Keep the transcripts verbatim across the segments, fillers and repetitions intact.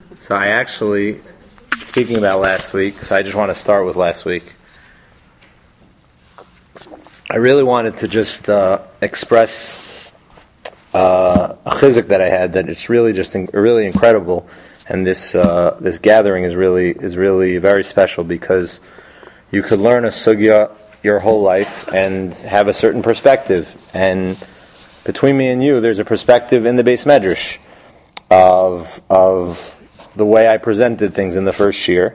So I actually, speaking about last week, so I just want to start with last week. I really wanted to just uh, express uh, a chizuk that I had, that it's really just in, really incredible, and this uh, this gathering is really is really very special because you could learn a sugya your whole life and have a certain perspective, and between me and you, there's a perspective in the Beis Medrash of of the way I presented things in the first year,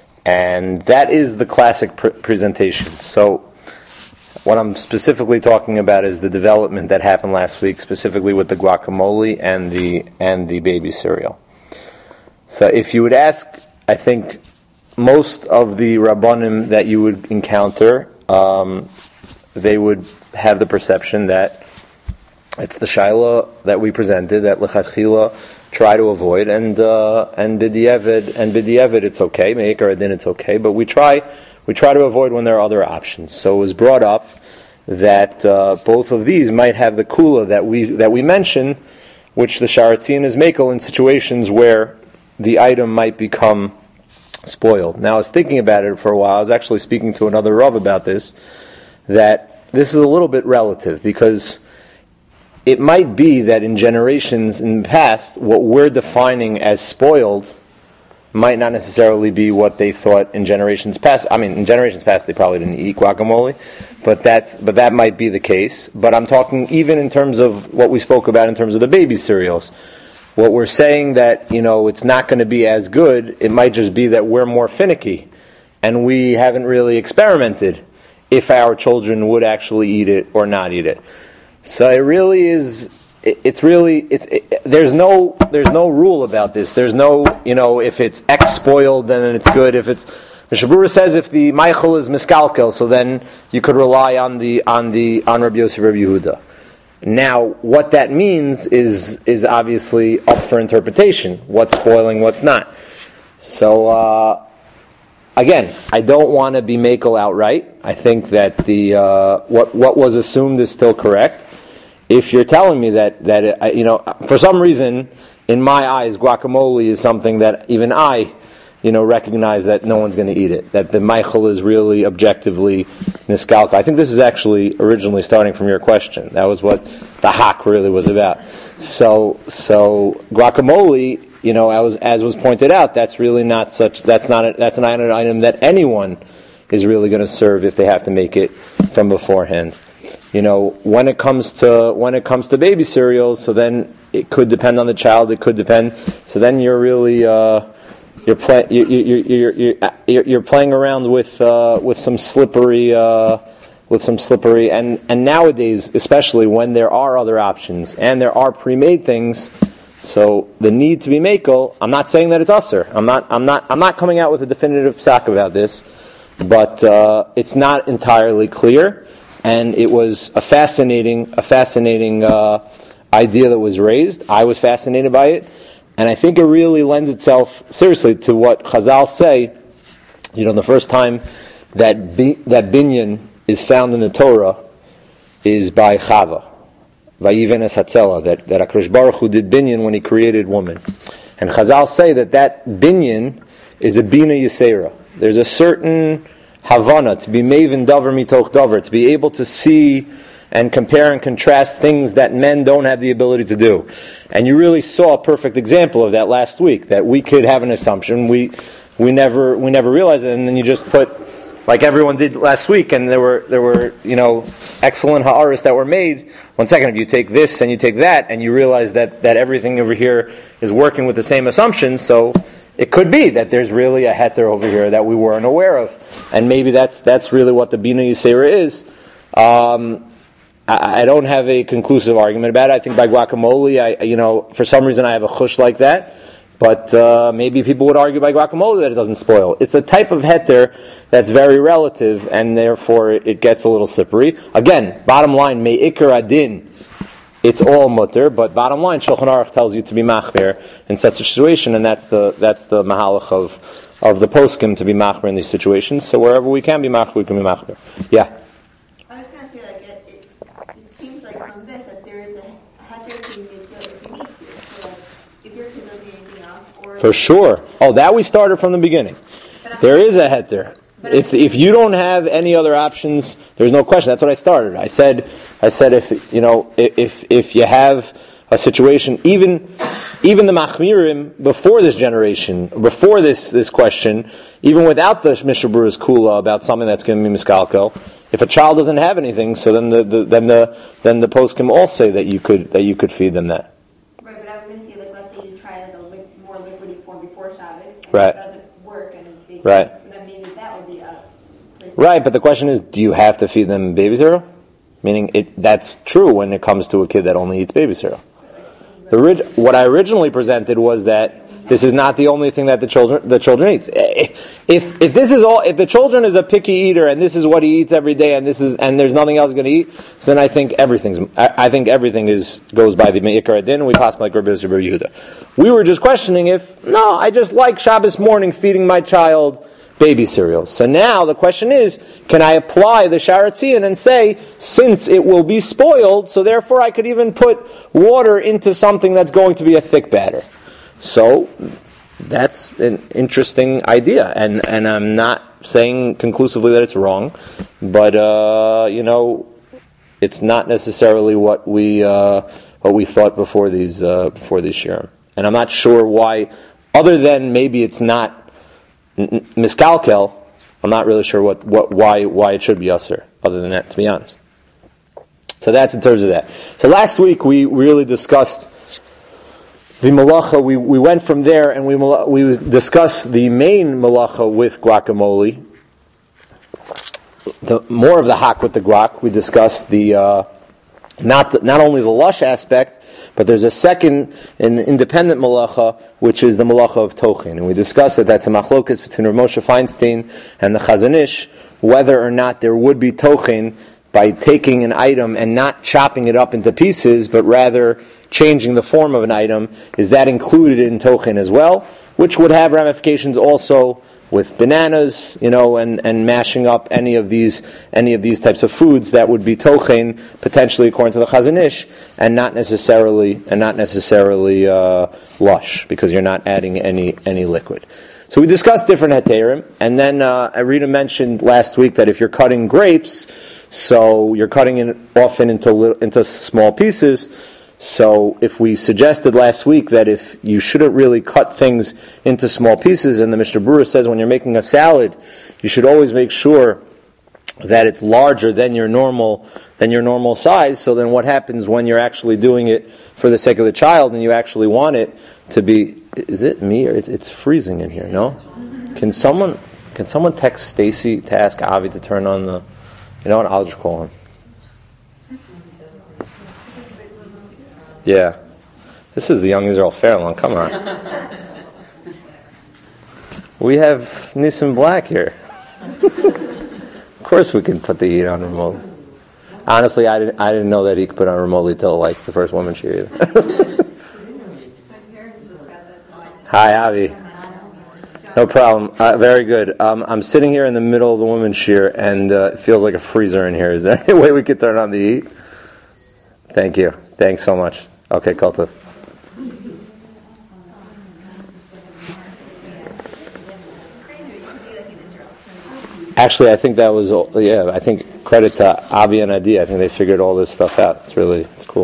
and that is the classic pr- presentation. So what I'm specifically talking about is the development that happened last week, specifically with the guacamole and the and the baby cereal. So if you would ask, I think most of the Rabbanim that you would encounter, um, they would have the perception that it's the shaila that we presented that lechatchila try to avoid, and uh, and b'diavad and b'diavad it's okay, me'ikar adin it's okay, but we try we try to avoid when there are other options. So it was brought up that uh, both of these might have the kula that we that we mentioned, which the Sharatzian is makel in situations where the item might become spoiled. Now I was thinking about it for a while. I was actually speaking to another Rav about this, that this is a little bit relative, because it might be that in generations in the past, what we're defining as spoiled might not necessarily be what they thought in generations past. I mean, in generations past, they probably didn't eat guacamole, but that but that might be the case. But I'm talking even in terms of what we spoke about in terms of the baby cereals. What we're saying that, you know, it's not going to be as good, it might just be that we're more finicky, and we haven't really experimented if our children would actually eat it or not eat it. So it really is. It, it's really. It, it, there's no. There's no rule about this. There's no. You know, if it's X spoiled, then it's good. If it's, the Shabura says, if the Meichel is miskalkel, so then you could rely on the on the on Rabbi Yosef, Rabbi Yehuda. Now, what that means is is obviously up for interpretation. What's spoiling, what's not. So uh, again, I don't want to be makel outright. I think that the uh, what what was assumed is still correct. If you're telling me that, that it, you know, for some reason, in my eyes, guacamole is something that even I, you know, recognize that no one's going to eat it. That the Meichel is really objectively niskalka. I think this is actually originally starting from your question. That was what the hak really was about. So, so guacamole, you know, as, as was pointed out, that's really not such. That's not. A, that's an item that anyone is really going to serve if they have to make it from beforehand. You know, when it comes to when it comes to baby cereals, so then it could depend on the child. It could depend. So then you're really uh, you're playing you, you, you're, you're, you're you're playing around with uh, with some slippery uh, with some slippery and, and nowadays, especially when there are other options and there are pre-made things. So the need to be makel. I'm not saying that it's usher. I'm not. I'm not. I'm not coming out with a definitive psak about this, but uh, it's not entirely clear. And it was a fascinating, a fascinating uh, idea that was raised. I was fascinated by it, and I think it really lends itself seriously to what Chazal say. You know, the first time that bi- that binyan is found in the Torah is by Chava, Vayiven es Hatzela, that that HaKadosh Baruch Hu did binyan when He created woman, and Chazal say that that binyan is a bina yisera. There's a certain Havana, to be maven davar mitoch davar, to be able to see and compare and contrast things that men don't have the ability to do. And you really saw a perfect example of that last week, that we could have an assumption, we we never we never realized it, and then you just put, like everyone did last week, and there were there were, you know, excellent ha'aris that were made. One second, if you take this and you take that, and you realize that, that everything over here is working with the same assumptions, so it could be that there's really a heter over here that we weren't aware of, and maybe that's that's really what the Bina Yisera is. Um, I, I don't have a conclusive argument about it. I think by guacamole, I you know for some reason I have a chush like that, but uh, maybe people would argue by guacamole that it doesn't spoil. It's a type of heter that's very relative, and therefore it, it gets a little slippery. Again, bottom line, me'ikar adin. It's all mutter, but bottom line, Shulchan Aruch tells you to be machmer in such a situation, and that's the that's the mahalach of of the poskim, to be machmer in these situations. So wherever we can be machmer, we can be machmer. Yeah. I was going to say, like, it, it, it seems like from this that there is a heter to make if you need to. So, like, if your kids are doing anything else, or For sure. Oh, that we started from the beginning. There is a heter. If if you don't have any other options, there's no question. That's what I started. I said I said if you know if if you have a situation, even even the machmirim before this generation, before this this question, even without the Mishnah Berurah's kula about something that's going to be miskalkel, if a child doesn't have anything, so then the, the then the then the poskim all say that you could that you could feed them that. Right, but I was going to say, like, let's say you try like a li- more liquidy form before Shabbos, and Right. it doesn't work, and they Right. so then maybe that would be a place. Right, but the question is, do you have to feed them baby cereal? Meaning, it that's true when it comes to a kid that only eats baby cereal. The orig- what I originally presented was that this is not the only thing that the children the children eat. If if this is all, if the children is a picky eater and this is what he eats every day and this is and there's nothing else going to eat, so then I think everything's I, I think everything is goes by the Me'ikar Adin, and we pass like Rabbi Yosef bar Yehuda. We were just questioning if no, I just like Shabbos morning feeding my child baby cereals. So now the question is, can I apply the Sharatzian and say, since it will be spoiled, so therefore I could even put water into something that's going to be a thick batter. So that's an interesting idea, and, and I'm not saying conclusively that it's wrong, but uh, you know, it's not necessarily what we uh, what we thought before these uh, before these shirim, and I'm not sure why, other than maybe it's not miskalkel, I'm not really sure what, what why why it should be usher, other than that, to be honest. So that's in terms of that. So last week we really discussed the malacha. We we went from there and we we discussed the main malacha with guacamole. The more of the hak with the guac. We discussed the uh, not the, not only the lush aspect, but there's a second, an independent malacha, which is the malacha of tochin. And we discussed that that's a machlokas between Rav Moshe Feinstein and the Chazon Ish, whether or not there would be tochin by taking an item and not chopping it up into pieces, but rather changing the form of an item. Is that included in tochin as well? Which would have ramifications also with bananas, you know, and, and mashing up any of these any of these types of foods that would be tochin, potentially according to the Chazon Ish, and not necessarily and not necessarily uh, lush, because you're not adding any any liquid. So we discussed different heterim, and then uh, Arita mentioned last week that if you're cutting grapes, so you're cutting it often into li- into small pieces. So if we suggested last week that if you shouldn't really cut things into small pieces, and the Mishnah Berurah says when you're making a salad, you should always make sure that it's larger than your normal than your normal size. So then what happens when you're actually doing it for the sake of the child and you actually want it to be, is it me or it's, it's freezing in here, no? Can someone can someone text Stacy to ask Avi to turn on the, you know what, I'll just call him. Yeah. This is the Young Israel Fairlawn. Come on. We have Nissan Black here. Of course we can put the heat on remotely. Honestly, I didn't, I didn't know that he could put on remotely till like the first woman cheer either. Hi, Avi. No problem. Uh, very good. Um, I'm sitting here in the middle of the women's shear, and uh, it feels like a freezer in here. Is there any way we could turn on the heat? Thank you. Thanks so much. Okay, Kultiv. Actually, I think that was, yeah, I think credit to Avi and Adi. I think they figured all this stuff out. It's really, it's cool.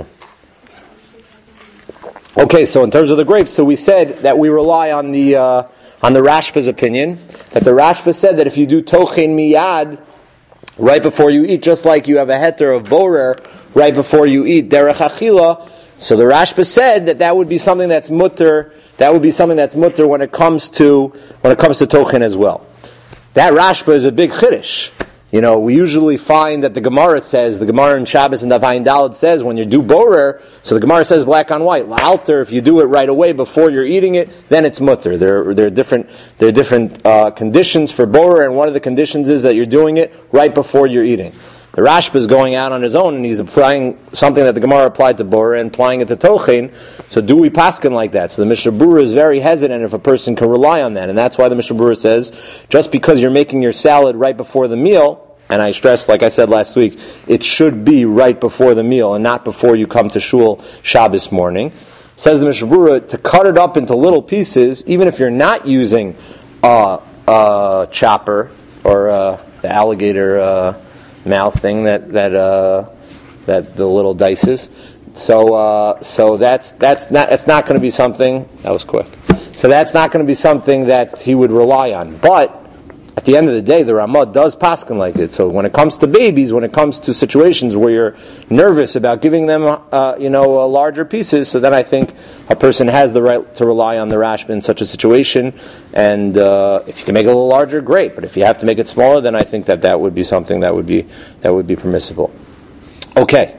Okay, so in terms of the grapes, so we said that we rely on the uh, on the Rashba's opinion, that the Rashba said that if you do tochin miyad right before you eat, just like you have a heter of borer right before you eat derech achila, so the Rashba said that that would be something that's mutter. That would be something that's mutter when it comes to when it comes to tochin as well. That Rashba is a big chiddush. You know, we usually find that the Gemara says, the Gemara in Shabbos and Davayin Daled says, when you do borer, so the Gemara says black on white. La'alter, if you do it right away before you're eating it, then it's mutter. There, there are different, there are different uh, conditions for borer, and one of the conditions is that you're doing it right before you're eating. The Rashba is going out on his own, and he's applying something that the Gemara applied to borer and applying it to tochin. So do we paskin like that? So the Mishnah Berurah is very hesitant if a person can rely on that, and that's why the Mishnah Berurah says, just because you're making your salad right before the meal, and I stress, like I said last week, it should be right before the meal and not before you come to shul Shabbos morning. Says the Mishnah Berurah, to cut it up into little pieces, even if you're not using a, a chopper or uh, the alligator uh, mouth thing that that uh, that the little dices. So uh, so that's that's not it's not going to be something that was quick. So that's not going to be something that he would rely on. But at the end of the day, the Ramah does paskin like it. So when it comes to babies, when it comes to situations where you're nervous about giving them, uh, you know, uh, larger pieces, so then I think a person has the right to rely on the Rashba in such a situation. And uh, if you can make it a little larger, great. But if you have to make it smaller, then I think that that would be something that would be that would be permissible. Okay.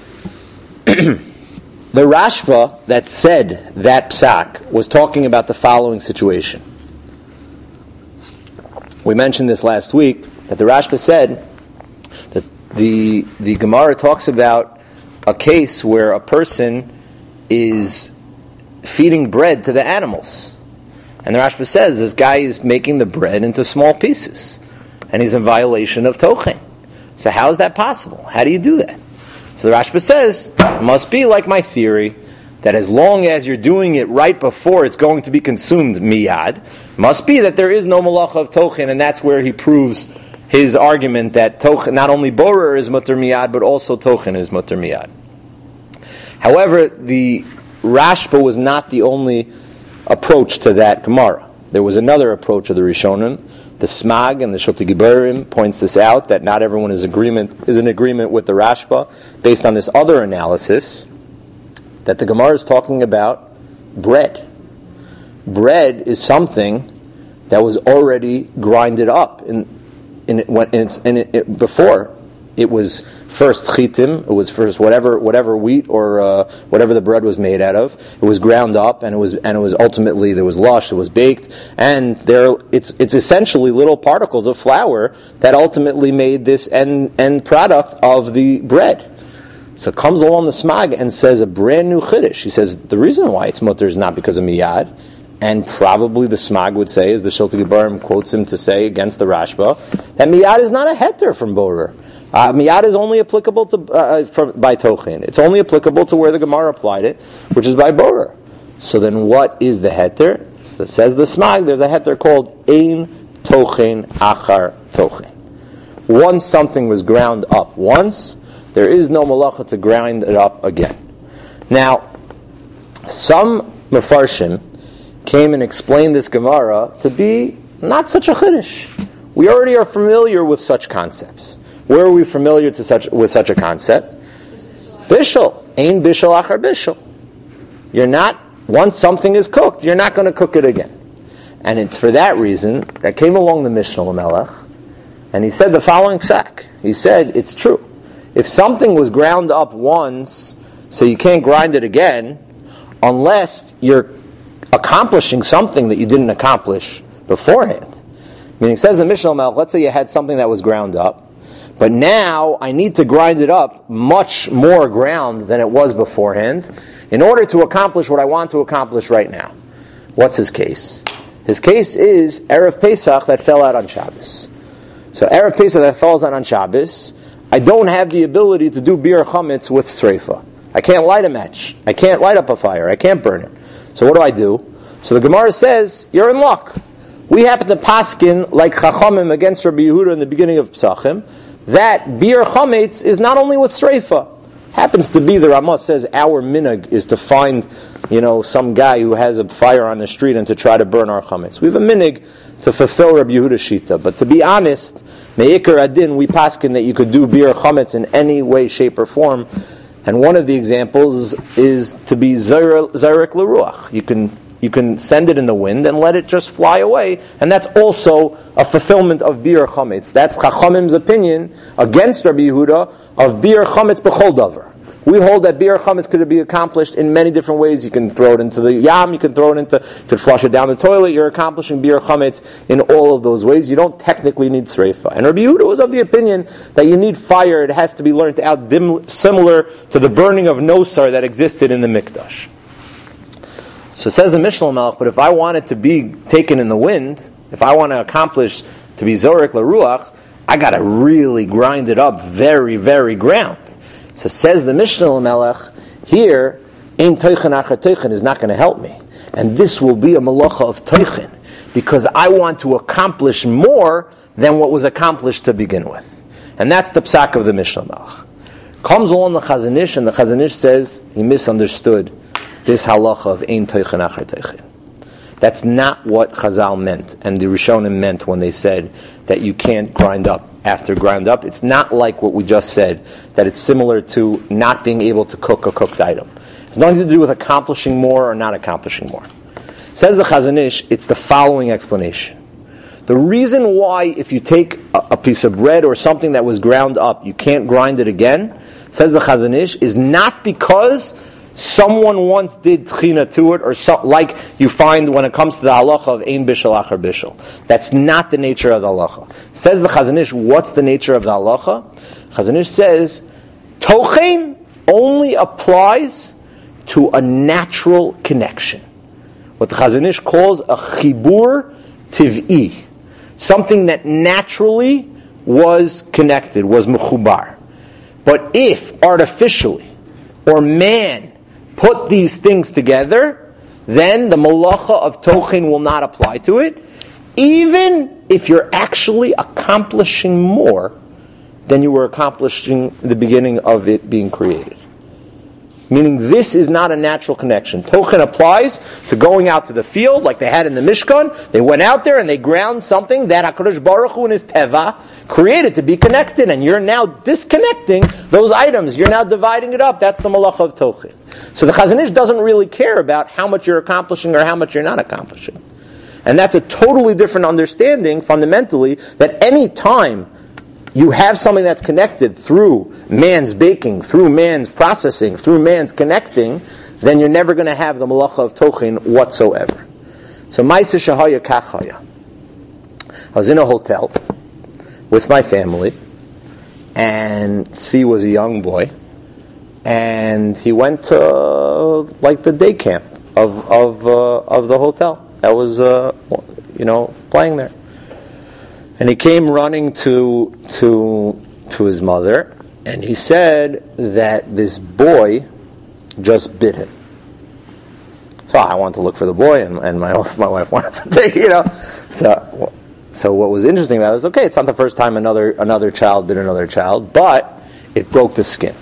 The Rashba that said that psak was talking about the following situation. We mentioned this last week, that the Rashba said that the the Gemara talks about a case where a person is feeding bread to the animals. And the Rashba says this guy is making the bread into small pieces. And he's in violation of Tochen. So how is that possible? How do you do that? So the Rashba says, it must be like my theory, that as long as you're doing it right before it's going to be consumed miyad, must be that there is no malacha of tochen, and that's where he proves his argument that tochen, not only borer is mutter miyad, but also tochen is mutter miyad. However, the Rashba was not the only approach to that Gemara. There was another approach of the Rishonim. The Smag and the Shulti Giberim points this out, that not everyone is agreement is in agreement with the Rashba, based on this other analysis, that the Gemara is talking about bread. Bread is something that was already grinded up in in it, when, in, in it, it before. It was first chitim, it was first whatever whatever wheat or uh, whatever the bread was made out of. It was ground up, and it was and it was ultimately there was lush. It was baked, and there it's it's essentially little particles of flour that ultimately made this end end product of the bread. So comes along the Smag and says a brand new chiddush. He says the reason why it's mutter is not because of miyad, and probably the Smag would say, as the Shulti Giberim quotes him to say against the Rashba, that miyad is not a heter from borer. Uh, miyad is only applicable to uh, from, by tochin. It's only applicable to where the Gemara applied it, which is by borer. So then, what is the heter? So it says the Smag. There's a heter called ein tochin achar tochin. Once something was ground up once, there is no malacha to grind it up again. Now, some Mefarshim came and explained this Gemara to be not such a chiddush. We already are familiar with such concepts. Where are we familiar to such with such a concept? Bishul. Ein bishul achar bishul. You're not, once something is cooked, you're not going to cook it again. And it's for that reason that came along the Mishnah Lamelech, and he said the following psak. He said, it's true. If something was ground up once, so you can't grind it again, unless you're accomplishing something that you didn't accomplish beforehand. Meaning, says the Mishnah Lamelech, let's say you had something that was ground up, but now I need to grind it up much more ground than it was beforehand in order to accomplish what I want to accomplish right now. What's his case? His case is Erev Pesach that fell out on Shabbos. So Erev Pesach that falls out on Shabbos, I don't have the ability to do bir chametz with sreifa. I can't light a match. I can't light up a fire. I can't burn it. So what do I do? So the Gemara says, you're in luck. We happen to paskin like Chachamim against Rabbi Yehuda in the beginning of Pesachim, that bir chametz is not only with sreifa. Happens to be, the Ramah says, our minhag is to find, you know, some guy who has a fire on the street and to try to burn our chametz. We have a minhag to fulfill Rabbi Yehuda's shita. But to be honest, me'ikar adin, we paskin that you could do bir chametz in any way, shape, or form. And one of the examples is to be zayrik l'ruach. You can you can send it in the wind and let it just fly away, and that's also a fulfillment of bir chametz. That's Chachamim's opinion against Rabbi Yehuda of bir chametz b'chol davar. We hold that bir chametz could be accomplished in many different ways. You can throw it into the yam, you can throw it into, you can flush it down the toilet. You're accomplishing bir chametz in all of those ways. You don't technically need sreifa. And Rabbi Yehuda was of the opinion that you need fire. It has to be learned out dim, similar to the burning of nosar that existed in the mikdash. So says the Mishnah Melech, but if I want it to be taken in the wind, if I want to accomplish to be Zorek LaRuach, I got to really grind it up very, very ground. So says the Mishnah Melech, here, Ein Teichen Achar Teichen is not going to help me. And this will be a malacha of Teichen, because I want to accomplish more than what was accomplished to begin with. And that's the psak of the Mishnah Melech. Comes along the Chazon Ish, and the Chazon Ish says he misunderstood this halacha of Ein Teichen Achar Teichen. That's not what Chazal meant, and the Rishonim meant when they said that you can't grind up after grind up. It's not like what we just said, that it's similar to not being able to cook a cooked item. It's nothing to do with accomplishing more or not accomplishing more. Says the Chazon Ish, it's the following explanation. The reason why if you take a, a piece of bread or something that was ground up, you can't grind it again, says the Chazon Ish, is not because someone once did tchina to it, or so, like you find when it comes to the halacha of ein bishul achar bishul. That's not the nature of the halacha. Says the Chazon Ish, what's the nature of the halacha? Chazon Ish says, tochen only applies to a natural connection. What the Chazon Ish calls a chibur tiv'i. Something that naturally was connected, was mechubar. But if artificially, or man, put these things together, then the malacha of tochen will not apply to it, even if you're actually accomplishing more than you were accomplishing the beginning of it being created. Meaning this is not a natural connection. Tochen applies to going out to the field like they had in the Mishkan. They went out there and they ground something that HaKadosh Baruch Hu in his Teva created to be connected, and you're now disconnecting those items. You're now dividing it up. That's the malacha of Tochen. So the Chazon Ish doesn't really care about how much you're accomplishing or how much you're not accomplishing. And that's a totally different understanding, fundamentally, that any time you have something that's connected through man's baking, through man's processing, through man's connecting, then you're never going to have the malacha of tochen whatsoever. So, Ma'aseh Shehaya Kachaya. I was in a hotel with my family, and Tzvi was a young boy, and he went to uh, like the day camp of of uh, of the hotel that was uh, you know playing there. And he came running to to to his mother, and he said that this boy just bit him. So I wanted to look for the boy, and, and my my wife wanted to take, you know. So so what was interesting about it is, okay, it's not the first time another another child bit another child, but it broke the skin.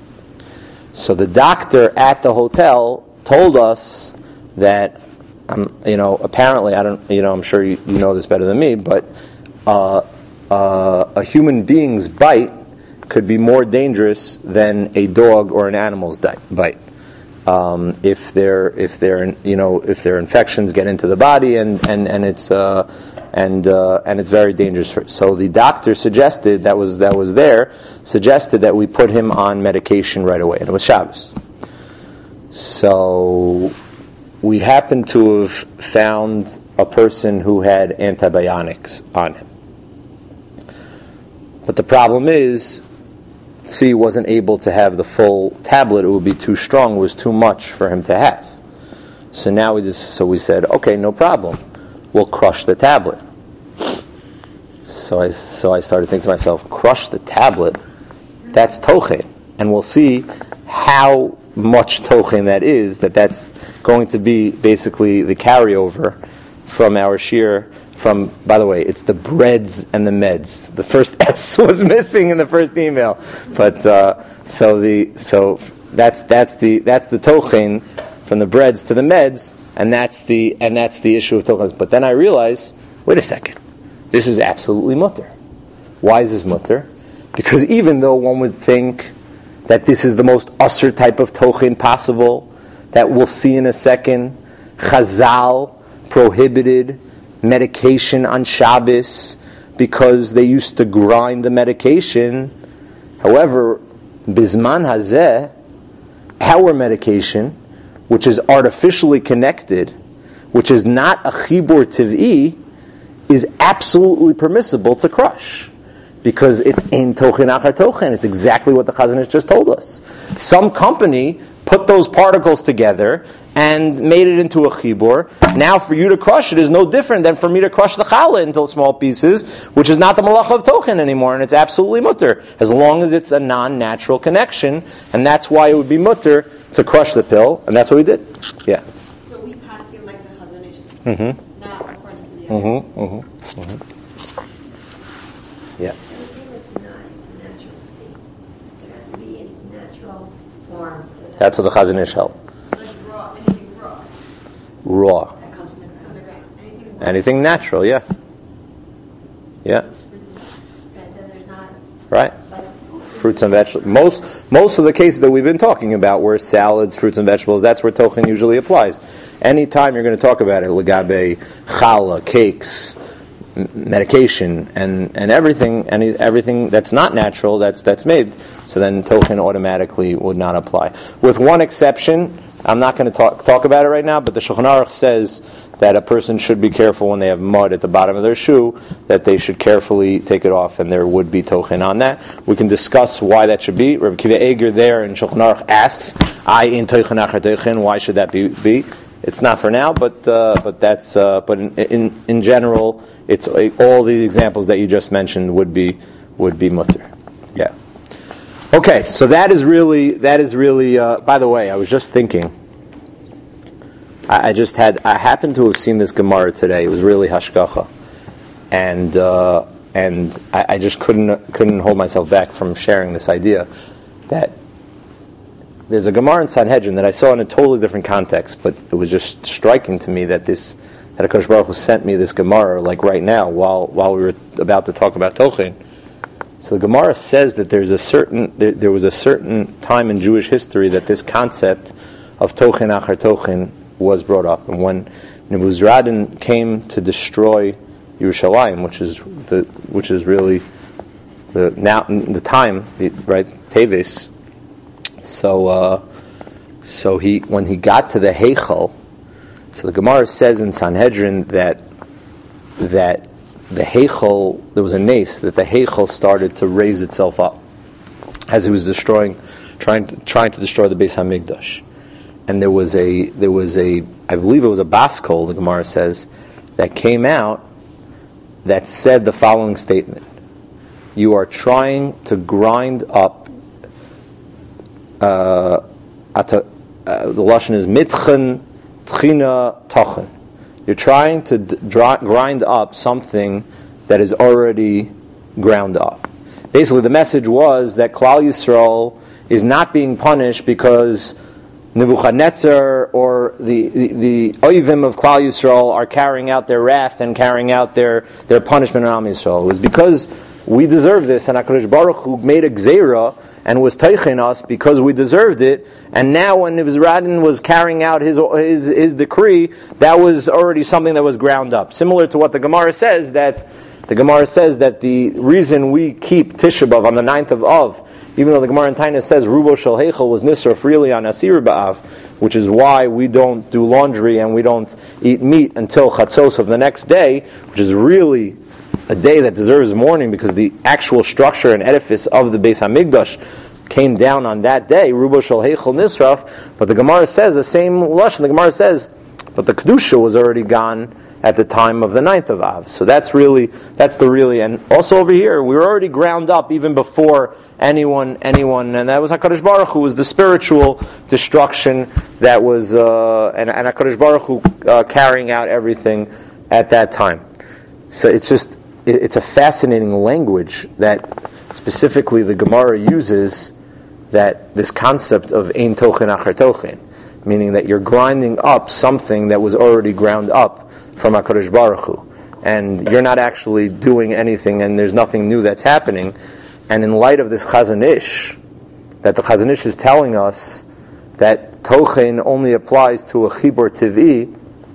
So the doctor at the hotel told us that, um, you know, apparently, I don't, you know, I'm sure you, you know this better than me, but Uh, uh, a human being's bite could be more dangerous than a dog or an animal's di- bite. Um, if their if their you know if their infections get into the body, and and and it's uh, and uh, and it's very dangerous. For, so the doctor suggested that was that was there suggested that we put him on medication right away, and it was Shabbos. So we happened to have found a person who had antibiotics on him. But the problem is, Tzvi wasn't able to have the full tablet. It would be too strong. It was too much for him to have. So now we just, so we said, okay, no problem. We'll crush the tablet. So I, so I started thinking to myself, crush the tablet? That's tochen. And we'll see how much tochen that is, that that's going to be basically the carryover from our shir. From, by the way, it's the breads and the meds. The first S was missing in the first email, but uh, so the so that's that's the that's the tochen from the breads to the meds, and that's the and that's the issue of tochen. But then I realized, wait a second, this is absolutely mutter. Why is this mutter? Because even though one would think that this is the most usher type of tochen possible, that we'll see in a second, Chazal prohibited medication on Shabbos because they used to grind the medication. However, Bizman Hazeh, our medication, which is artificially connected, which is not a chibur tiv'i, is absolutely permissible to crush. Because it's ein tochen achar tochen. It's exactly what the Chazon Ish just told us. Some company put those particles together and made it into a chibur. Now for you to crush it is no different than for me to crush the challah into small pieces, which is not the malacha of tochen anymore, and it's absolutely mutter, as long as it's a non-natural connection, and that's why it would be mutter to crush the pill, and that's what we did. Yeah. So we pass him like the Chazon Ish, Mm-hmm. not according to the other. Mm-hmm. Mm-hmm. Mm-hmm. Yeah. Everything that's not its natural state. It has to be in its natural form. That's what the Chazon Ish held. Like raw, anything raw Raw. that comes from the ground. Anything raw. Anything natural, yeah. Yeah. And then there's not Right. like Fruits and vegetables. Most most of the cases that we've been talking about were salads, fruits and vegetables. That's where tochen usually applies. Anytime you're going to talk about it, legabe, challah, cakes, m- medication, and, and everything, any everything that's not natural, that's that's made. So then tochen automatically would not apply. With one exception, I'm not going to talk talk about it right now, but the Shulchan Aruch says that a person should be careful when they have mud at the bottom of their shoe, that they should carefully take it off, and there would be tochen on that. We can discuss why that should be. Rabbi Kiva Eger there in Shulchan Aruch asks, "I in tochen achar tochen." Why should that be? be? It's not for now, but uh, but that's uh, but in, in in general, it's uh, all the examples that you just mentioned would be would be mutter. Yeah. Okay, so that is really that is really. Uh, by the way, I was just thinking. I just had, I happened to have seen this Gemara today. It was really hashgacha, and uh, and I, I just couldn't couldn't hold myself back from sharing this idea that there's a Gemara in Sanhedrin that I saw in a totally different context, but it was just striking to me that this that HaKadosh Baruch Hu sent me this Gemara like right now while while we were about to talk about Tochen. So the Gemara says that there's a certain there, there was a certain time in Jewish history that this concept of Tochen achar Tochen was brought up, and when Nebuzaradan came to destroy Yerushalayim, which is the which is really the now the time, the, right, Teves. So, uh, so he when he got to the Heichal, so the Gemara says in Sanhedrin that that the Heichal, there was a nace that the Heichal started to raise itself up as he was destroying, trying to, trying to destroy the Beis Hamikdash. And there was a, there was a, I believe it was a Baskol, the Gemara says, that came out that said the following statement: you are trying to grind up, uh, ata, uh, the Lashon is mitchen, tchina, tochen. You're trying to d- dry, grind up something that is already ground up. Basically, the message was that Klal Yisrael is not being punished because Nebuchadnezzar or the, the, the Oivim of Klal Yisrael are carrying out their wrath and carrying out their, their punishment on Am Yisrael. It was because we deserve this, and HaKadosh Baruch Hu made a gzeira and was teichen us because we deserved it. And now when Nebuzaradan was carrying out his, his his decree, that was already something that was ground up. Similar to what the Gemara says, that the Gemara says that the reason we keep Tisha B'Av on the ninth of Av, even though the Gemara in Taina says Rubo Shel Heichel was Nisra freely on Asir B'Av, which is why we don't do laundry and we don't eat meat until Chatzos of the next day, which is really a day that deserves mourning because the actual structure and edifice of the Beis Hamikdash came down on that day, Rubo Shel Heichel Nisraf. But the Gemara says the same lashon. The Gemara says, but the kedusha was already gone at the time of the ninth of Av. So that's really, that's the really, and also over here, we were already ground up even before anyone, anyone, and that was HaKadosh Baruch Hu, was the spiritual destruction that was, uh, and, and HaKadosh Baruch Hu uh, carrying out everything at that time. So it's just, it, it's a fascinating language that specifically the Gemara uses, that this concept of ein tochen achar tochen, meaning that you're grinding up something that was already ground up from HaKadosh Baruch Hu, and you're not actually doing anything, and there's nothing new that's happening. And in light of this Chazon Ish, that the Chazon Ish is telling us that tochen only applies to a chibur tiv'i,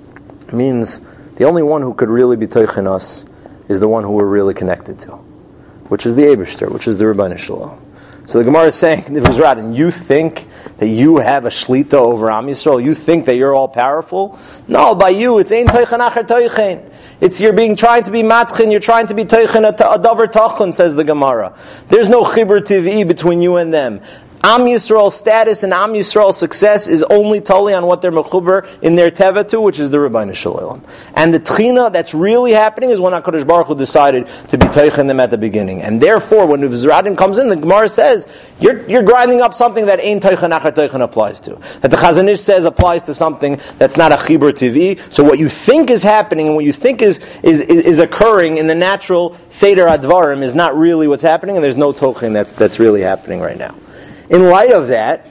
means the only one who could really be tochen us is the one who we're really connected to, which is the Eibishter, which is the Rebbeinu Shalom. So the Gemara is saying, and you think that you have a shlita over Am Yisrael? You think that you're all powerful? No, by you, it's ein toichen achar toichen. It's you're being trying to be matchin, you're trying to be toichen a davar tochen, says the Gemara. There's no chibur tiv'i between you and them. Am Yisrael's status and Am Yisrael's success is only totally on what they're mechuber in their teva to, which is the Rebbeinu Shalom. And the tchina that's really happening is when HaKadosh Baruch Hu decided to be teichen them at the beginning. And therefore, when the Vizradim comes in, the Gemara says, you're, you're grinding up something that Ein Teichen Achar Teichen applies to. That the Chazon Ish says applies to something that's not a Chibur Tivi. So what you think is happening and what you think is, is, is, is occurring in the natural Seder Advarim is not really what's happening, and there's no Teichen that's, that's really happening right now. In light of that,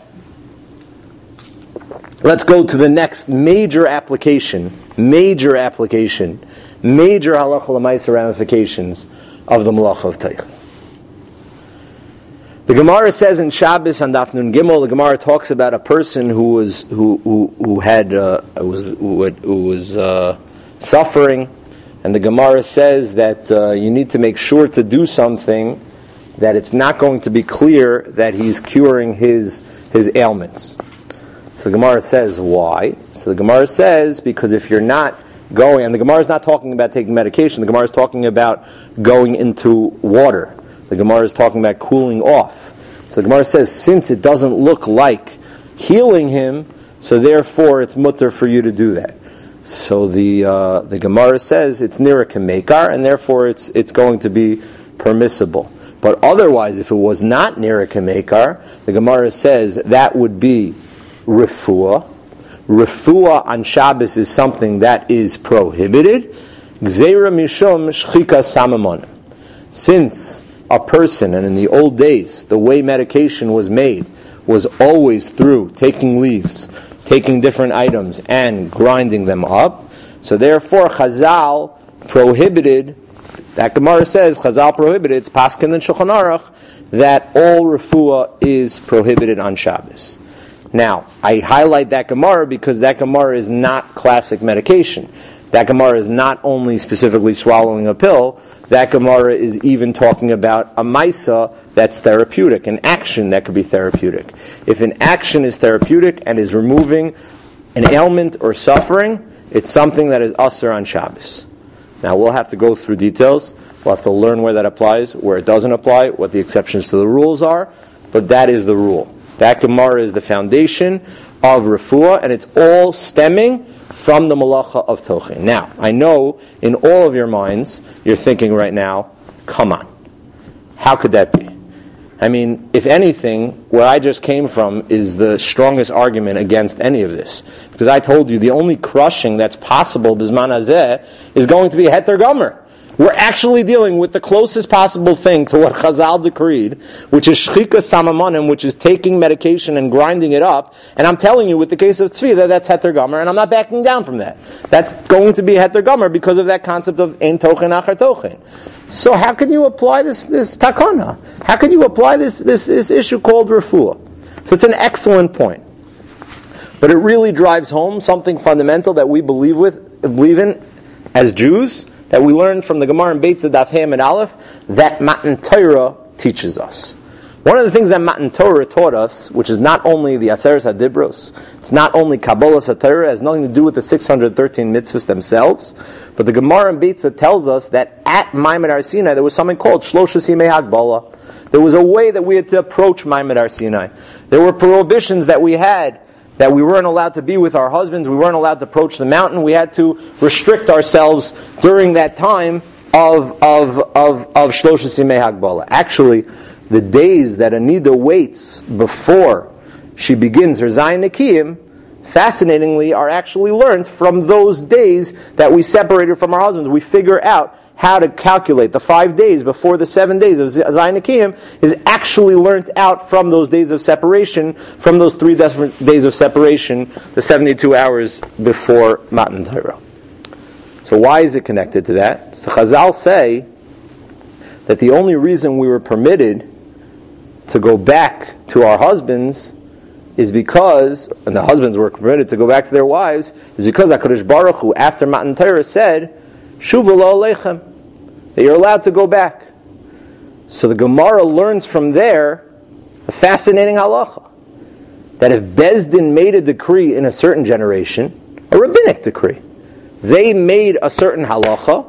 let's go to the next major application, major application, major halacha l'maisa ramifications of the malacha of teichen. The Gemara says in Shabbos on Daf Nun Gimel, the Gemara talks about a person who was who who, who had uh, was who, had, who was uh, suffering, and the Gemara says that uh, you need to make sure to do something that it's not going to be clear that he's curing his his ailments. So the Gemara says, why? So the Gemara says, because if you're not going, and the Gemara is not talking about taking medication, the Gemara is talking about going into water. The Gemara is talking about cooling off. So the Gemara says, since it doesn't look like healing him, so therefore it's mutter for you to do that. So the uh, the Gemara says it's nira kemekar, and therefore it's it's going to be permissible. But otherwise, if it was not nira kemekar, the Gemara says that would be refuah. Refuah on Shabbos is something that is prohibited. Gzeira mishum shchika samamon. Since a person, and in the old days, the way medication was made was always through taking leaves, taking different items, and grinding them up. So therefore, Chazal prohibited, that Gemara says, Chazal prohibited, it's Paskin and Shulchan Aruch, that all refuah is prohibited on Shabbos. Now, I highlight that Gemara because that Gemara is not classic medication. That Gemara is not only specifically swallowing a pill, that Gemara is even talking about a maisa that's therapeutic, an action that could be therapeutic. If an action is therapeutic and is removing an ailment or suffering, it's something that is asur on Shabbos. Now, we'll have to go through details. We'll have to learn where that applies, where it doesn't apply, what the exceptions to the rules are, but that is the rule. That Gemara is the foundation of refuah, and it's all stemming from the malacha of tochin. Now, I know in all of your minds, you're thinking right now, come on, how could that be? I mean, if anything, where I just came from is the strongest argument against any of this. Because I told you, the only crushing that's possible, bisman hazeh, is going to be heter gomer. We're actually dealing with the closest possible thing to what Chazal decreed, which is shchika samamonim, which is taking medication and grinding it up. And I'm telling you, with the case of tzvi, that that's heter gomer, and I'm not backing down from that. That's going to be heter gomer because of that concept of ein tochen achar tochen. So how can you apply this this takana? How can you apply this this, this issue called refuah? So it's an excellent point, but it really drives home something fundamental that we believe with believe in as Jews, that we learned from the Gemara in Beitza Daf Hey and Aleph, that Matan Torah teaches us. One of the things that Matan Torah taught us, which is not only the Aseres HaDibros, it's not only Kabbalah HaTorah, it has nothing to do with the six hundred thirteen mitzvahs themselves, but the Gemara in Beitza tells us that at Maimon Har Sinai there was something called Shloshes Yimei Hagbala. There was a way that we had to approach Maimon Har Sinai. There were prohibitions that we had, that we weren't allowed to be with our husbands, we weren't allowed to approach the mountain, we had to restrict ourselves during that time of of of, of Shloshes Yimei Hagbala. Actually, the days that Anida waits before she begins her Zayin Nekiyim, fascinatingly, are actually learned from those days that we separated from our husbands. We figure out how to calculate the five days before the seven days of Zayin Nekiyim is actually learnt out from those days of separation, from those three days of separation, the seventy-two hours before Matan Torah. So why is it connected to that? So Chazal say that the only reason we were permitted to go back to our husbands is because, and the husbands were permitted to go back to their wives, is because HaKadosh Baruch Hu, after Matan Torah, said, Shuvu lo aleichem, that you're allowed to go back. So the Gemara learns from there a fascinating halacha, that if Bezdin made a decree in a certain generation, a rabbinic decree, they made a certain halacha,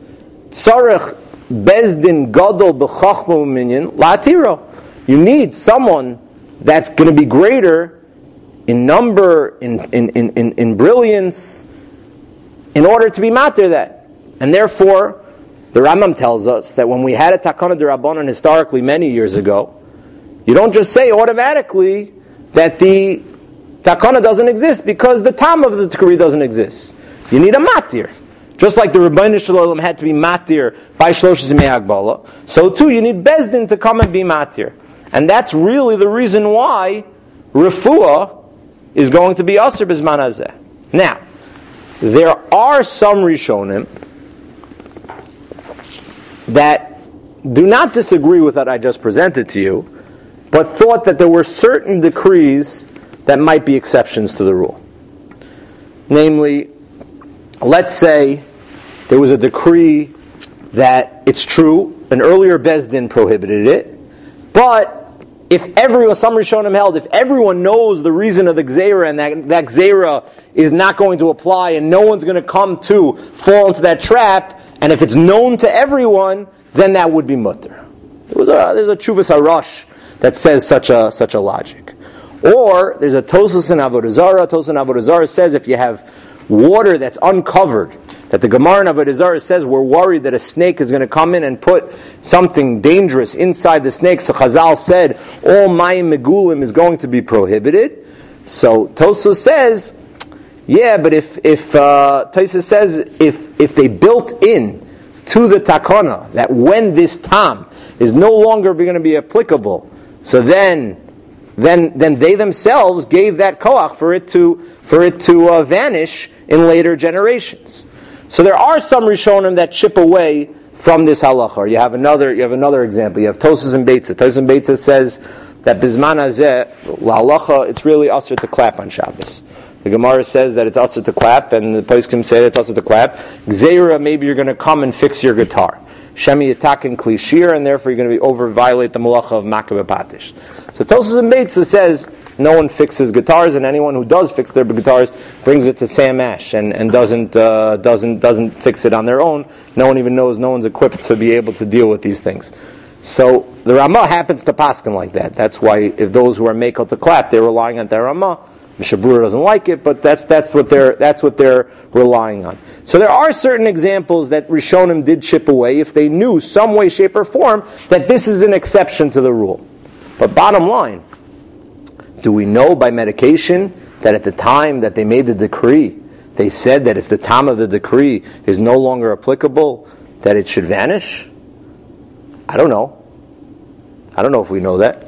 tzarech Bezdin gadol b'chachma u'minyan la'atiro. You need someone that's going to be greater in number, in, in, in, in, in brilliance, in order to be matir that. And therefore, the Rambam tells us that when we had a takana d'Rabbanan historically many years ago, you don't just say automatically that the takana doesn't exist because the tam of the decree doesn't exist. You need a matir. Just like the Rebbeinu Shalom had to be matir by Shloshis Yemei Hagbala, so too you need Bezdin to come and be matir. And that's really the reason why refuah is going to be Asr B'Zman Hazeh. Now, there are some Rishonim that do not disagree with what I just presented to you, but thought that there were certain decrees that might be exceptions to the rule. Namely, let's say there was a decree that it's true, an earlier Bezdin prohibited it, but if everyone, some Rishonim held, if everyone knows the reason of the Gzeira and that, that Gzeira is not going to apply and no one's going to come to fall into that trap, and if it's known to everyone, then that would be mutter. There was a, there's a Chuvas Harash that says such a such a logic. Or there's a Tosas in Avodah Zarah. Tosas in Avodah Zarah says if you have water that's uncovered, that the Gemara in Avodah Zarah says we're worried that a snake is going to come in and put something dangerous inside the snake. So Chazal said all Mayim Megulim is going to be prohibited. So Tosas says, yeah, but if if uh, Tosas says if if they built in to the takana that when this tam is no longer going to be applicable, so then then then they themselves gave that koach for it to for it to uh, vanish in later generations. So there are some Rishonim that chip away from this halacha. You have another you have another example. You have Tosas and Beitzah. Tosas and Beitzah says that Bizman Hazeh halacha it's really asur to clap on Shabbos. The Gemara says that it's asur to clap, and the poskim say that it's asur to clap. Gzeira, maybe you're going to come and fix your guitar. Shemi attack and klishir, and therefore you're going to be over violate the malacha of makabeh patish. So Tosas and Beitzah says no one fixes guitars, and anyone who does fix their guitars brings it to Sam Ash and, and doesn't uh, doesn't doesn't fix it on their own. No one even knows. No one's equipped to be able to deal with these things. So the Ramah happens to paskin like that. That's why if those who are mekel to clap, they're relying on their Ramah. Mishabura doesn't like it, but that's that's what they're that's what they're relying on. So there are certain examples that Rishonim did chip away if they knew some way, shape, or form that this is an exception to the rule. But bottom line, do we know by medication that at the time that they made the decree, they said that if the time of the decree is no longer applicable, that it should vanish? I don't know. I don't know if we know that.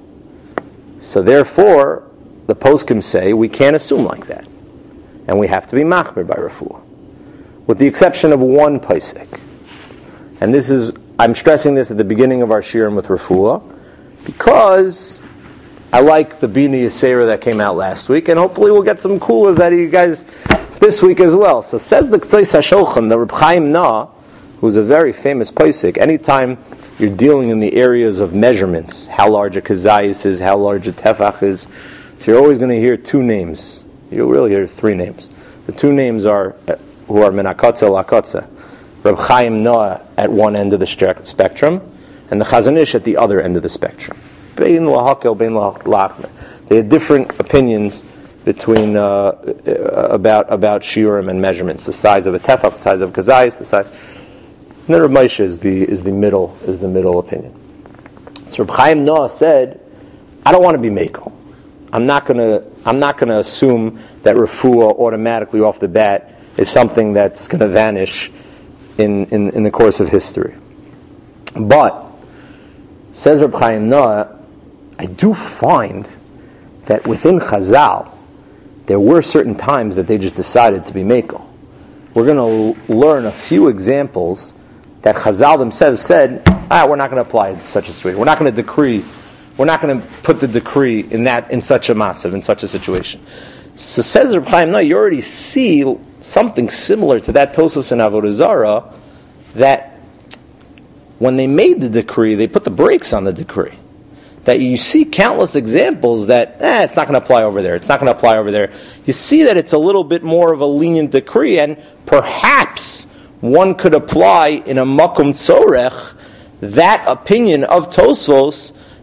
So therefore, the poskim say we can't assume like that, and we have to be machmir by refuah, with the exception of one posik. And this is, I'm stressing this at the beginning of our shiurim with refuah, because I like the Bina Yisera that came out last week, and hopefully we'll get some coolers out of you guys this week as well. So says the K'tzais HaShulchan, the Reb Chaim Na, who's a very famous posik, anytime you're dealing in the areas of measurements, how large a kazayis is, how large a tefach is, so you're always going to hear two names. You'll really hear three names. The two names are who are Menakotza Lakotza. Reb Chaim Noah at one end of the spectrum, and the Chazon Ish at the other end of the spectrum. Bein lahakel, bein lachmer. They had different opinions between uh, about about shiurim and measurements. The size of a tefach, the size of a kazayis, the size. And then Reb Moshe is the is the middle is the middle opinion. So Reb Chaim Noah said, "I don't want to be mekel. I'm not gonna. I'm not gonna assume that refuah automatically off the bat is something that's going to vanish in, in, in the course of history. But says Reb Chaim Noah, I do find that within Chazal there were certain times that they just decided to be mekel. We're going to learn a few examples that Chazal themselves said, ah, we're not going to apply it in such a situation. We're not going to decree. We're not going to put the decree in that in such a matzav, in such a situation. So says Reb Chaim, no, you already see something similar to that Tosas in Avodah Zarah, that when they made the decree, they put the brakes on the decree. That you see countless examples that, eh, it's not going to apply over there, it's not going to apply over there. You see that it's a little bit more of a lenient decree, and perhaps one could apply in a makom tzorech that opinion of Tosfos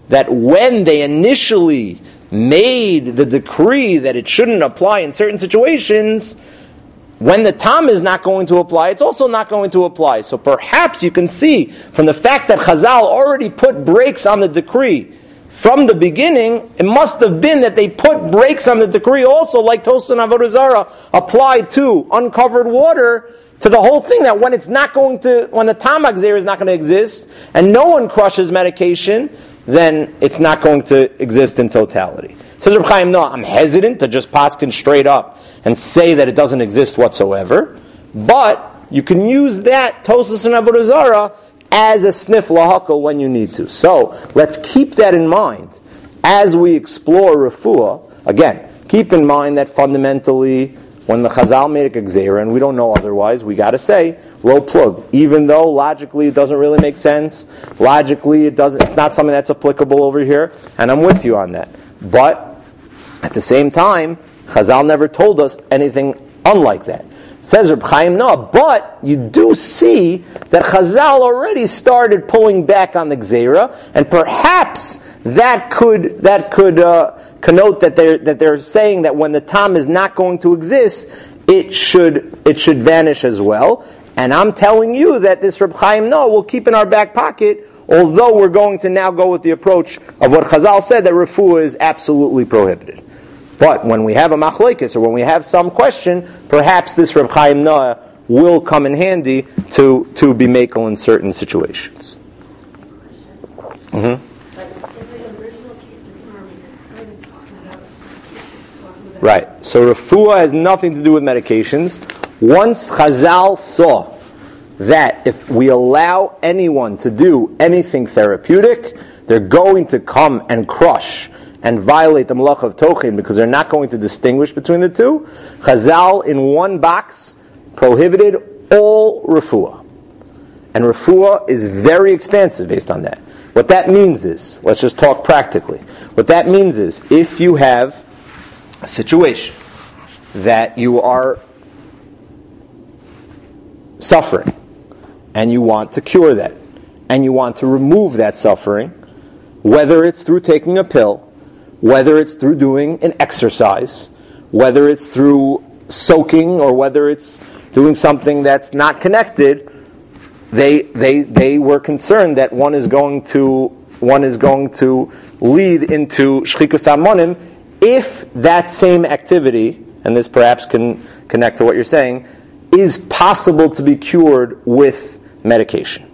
that when they initially made the decree that it shouldn't apply in certain situations, when the tam is not going to apply, it's also not going to apply. So perhaps you can see from the fact that Chazal already put brakes on the decree from the beginning, it must have been that they put brakes on the decree also, like Tosan Avodah Zarah applied to uncovered water, to the whole thing, that when it's not going to, when the tam hagzer is not going to exist, and no one crushes medication, then it's not going to exist in totality. Says Reb Chaim, no, I'm hesitant to just paskin straight up and say that it doesn't exist whatsoever, but you can use that Tosas and Avodah Zarah as a sniff lahakal when you need to. So let's keep that in mind as we explore refuah. Again, keep in mind that fundamentally, when the Chazal made a gzeira, and we don't know otherwise, we got to say low plug. Even though logically it doesn't really make sense, logically it doesn't. It's not something that's applicable over here, and I'm with you on that. But at the same time, Chazal never told us anything unlike that. Says Reb Chaim, no, but you do see that Chazal already started pulling back on the Gzeira, and perhaps that could that could uh, connote that they're that they're saying that when the tam is not going to exist, it should it should vanish as well. And I'm telling you that this Reb Chaim, no, we'll keep in our back pocket, although we're going to now go with the approach of what Chazal said, that refuah is absolutely prohibited. But when we have a machlokes, or when we have some question, perhaps this Reb Chaim Noah will come in handy to, to be makel in certain situations. Mm-hmm. Right. So refuah has nothing to do with medications. Once Chazal saw that if we allow anyone to do anything therapeutic, they're going to come and crush and violate the malach of tochin, because they're not going to distinguish between the two, Chazal in one box prohibited all refuah. And refuah is very expansive based on that. What that means is, let's just talk practically. What that means is, if you have a situation that you are suffering, and you want to cure that, and you want to remove that suffering, whether it's through taking a pill, whether it's through doing an exercise, whether it's through soaking, or whether it's doing something that's not connected, they they they were concerned that one is going to one is going to lead into shchikus hamonim if that same activity, and this perhaps can connect to what you're saying, is possible to be cured with medication.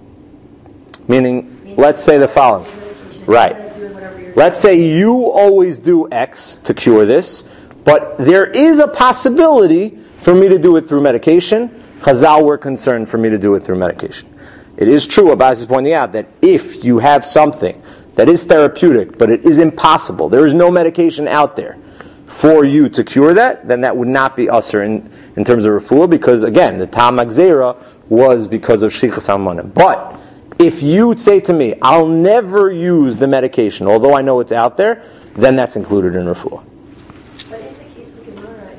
Meaning, let's say the following. Right. Let's say you always do X to cure this, but there is a possibility for me to do it through medication. Chazal were concerned for me to do it through medication. It is true, Abbas is pointing out, that if you have something that is therapeutic, but it is impossible, there is no medication out there for you to cure that, then that would not be usher in, in terms of refuah, because again, the tam hagzera was because of shchichas hamonim. But if you say to me, I'll never use the medication, although I know it's out there, then that's included in refuah. But in the case of the Gemara,